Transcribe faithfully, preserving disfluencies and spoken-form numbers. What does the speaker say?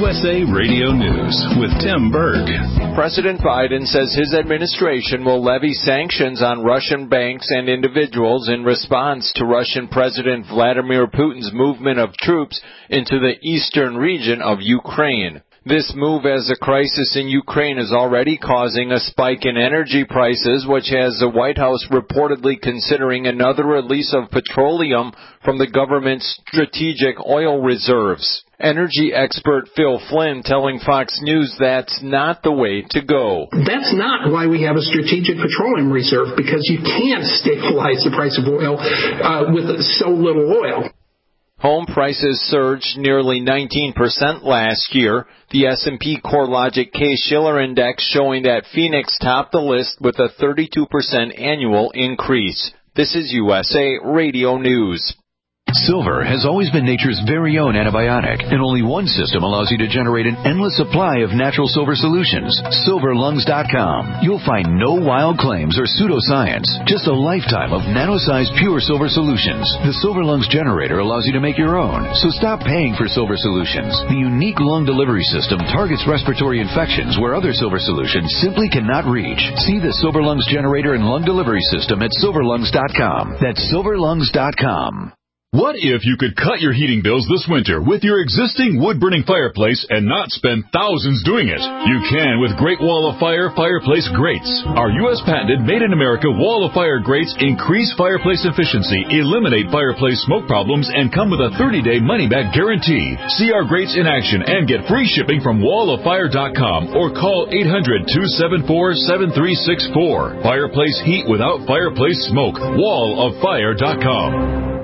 S A Radio News with Tim Berg. President Biden says his administration will levy sanctions on Russian banks and individuals in response to Russian President Vladimir Putin's movement of troops into the eastern region of Ukraine. This move, as the crisis in Ukraine is already causing a spike in energy prices, which has the White House reportedly considering another release of petroleum from the government's strategic oil reserves. Energy expert Phil Flynn telling Fox News that's not the way to go. That's not why we have a strategic petroleum reserve, because you can't stabilize the price of oil uh, with so little oil. Home prices surged nearly nineteen percent last year. The S and P CoreLogic Case-Shiller Index showing that Phoenix topped the list with a thirty-two percent annual increase. This is U S A Radio News. Silver has always been nature's very own antibiotic, and only one system allows you to generate an endless supply of natural silver solutions. Silver Lungs dot com. You'll find no wild claims or pseudoscience, just a lifetime of nano-sized pure silver solutions. The Silver Lungs generator allows you to make your own, so stop paying for silver solutions. The unique lung delivery system targets respiratory infections where other silver solutions simply cannot reach. See the Silver Lungs generator and lung delivery system at Silver Lungs dot com. That's Silver Lungs dot com. What if you could cut your heating bills this winter with your existing wood-burning fireplace and not spend thousands doing it? You can with Great Wall of Fire fireplace grates. Our U S patented made-in-America Wall of Fire grates increase fireplace efficiency, eliminate fireplace smoke problems, and come with a thirty-day money-back guarantee. See our grates in action and get free shipping from wall of fire dot com or call eight hundred, two seven four, seven three six four. Fireplace heat without fireplace smoke. wall of fire dot com.